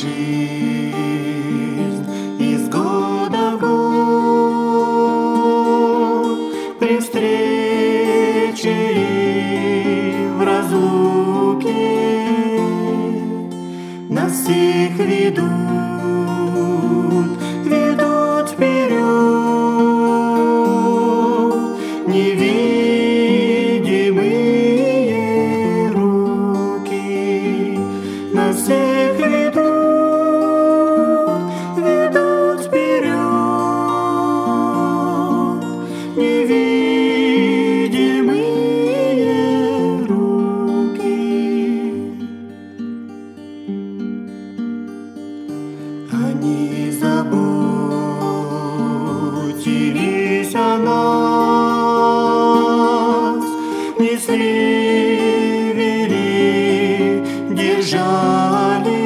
жизнь из года в год, при встрече и в разлуке нас всех ведут вперед невидимые руки, нас всех ведут вперед невидимые руки. Они заботились о нас, несли, вели, держали.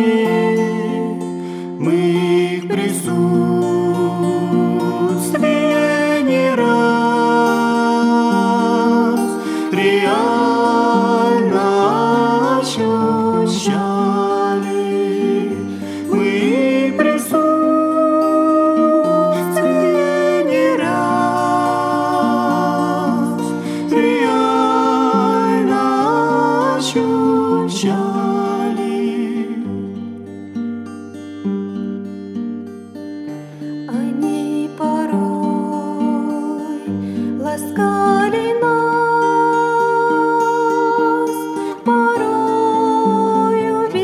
Мы их присутствие не раз реально ощущали. Мы их присутствие не раз реально ощущали. Они порой ласкали нас, порой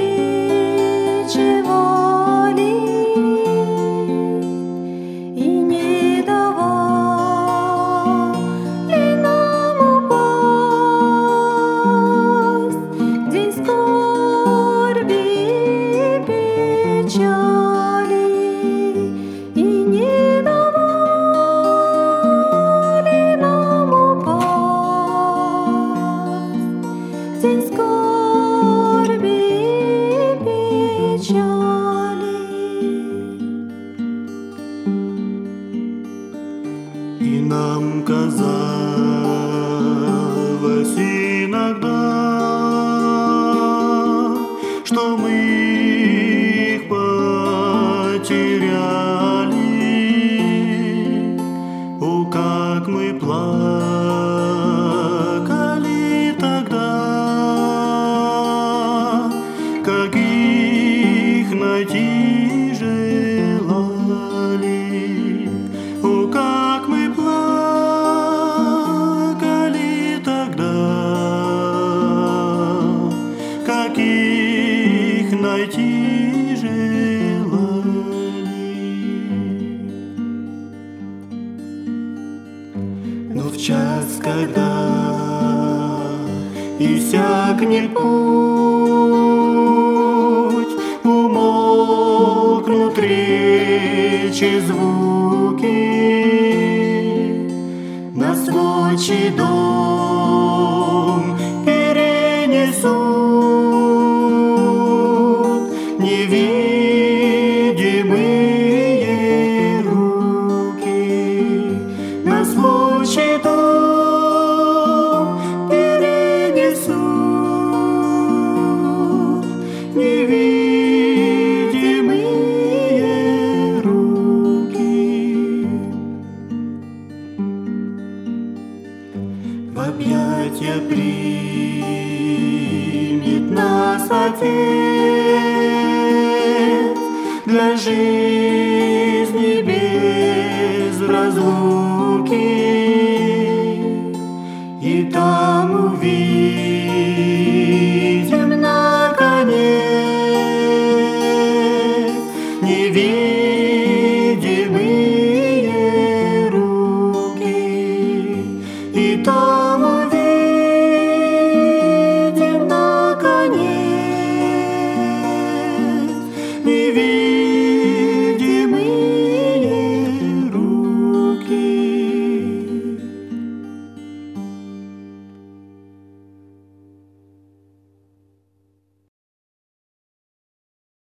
увещевали и не давали нам упасть в день скорби и печали. И не давали нам упасть в день скорби и печали. И нам казалось иногда, что мы их потеряли. О, как мы плакали тогда, как их найти желали. О, как мы плакали тогда, как их найти желали. Но в час, когда иссякнет путь, умолкнут речи, звуки, нас в отчий дом перенесут невидимые руки, нас в отчий дом перенесут невидимые руки. В объятья примет нас Отец для жизни без разлуки, и там увидим наконец невидимые руки, и там увидим наконец невидимые руки.